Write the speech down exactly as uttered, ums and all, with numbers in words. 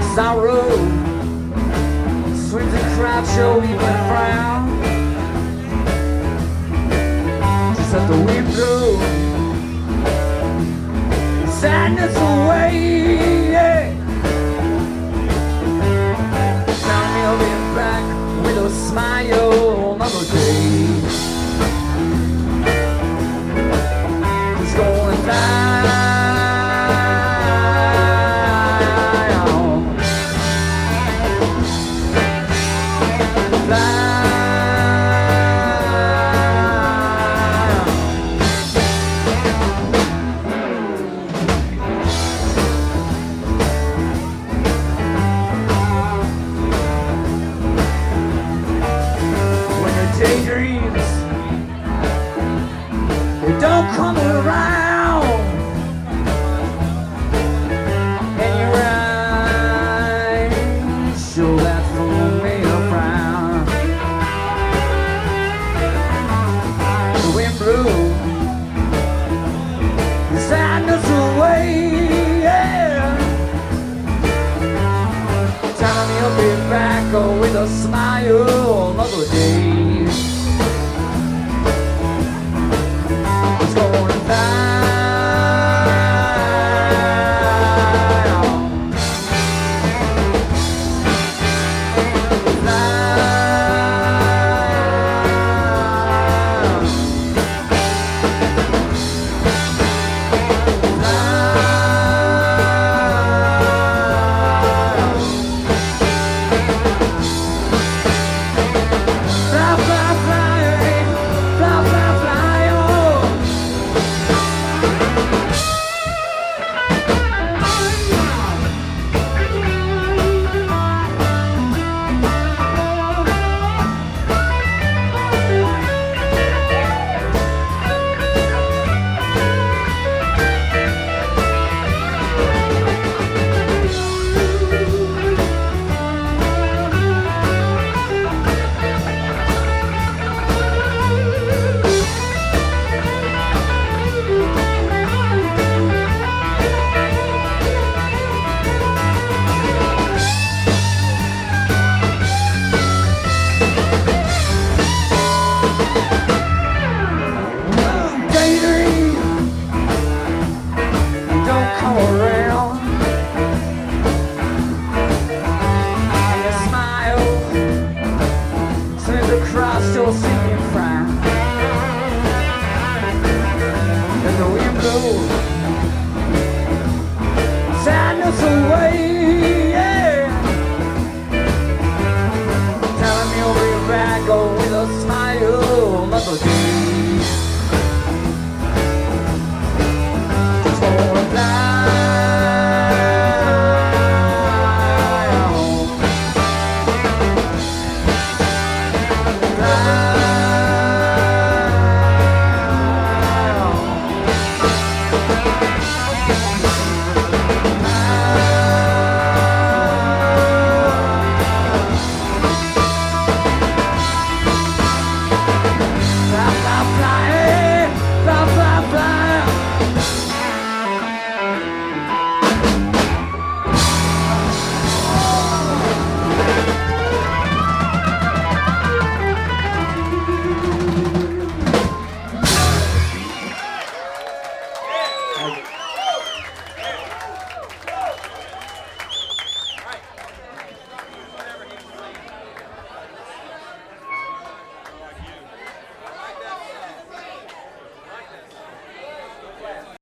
sorrow swims and crowd show even frown. Just let the wind blow sadness away, yeah. Tell me I'll be back with a smile another day. It's going down. Daydreams, they don't come around, and your eyes show that familiar frown. The wind blew the sadness away, yeah. Telling me I'll be back oh, with a smile another day. It's going down. Still seeking frown, and the wind blows sadness away.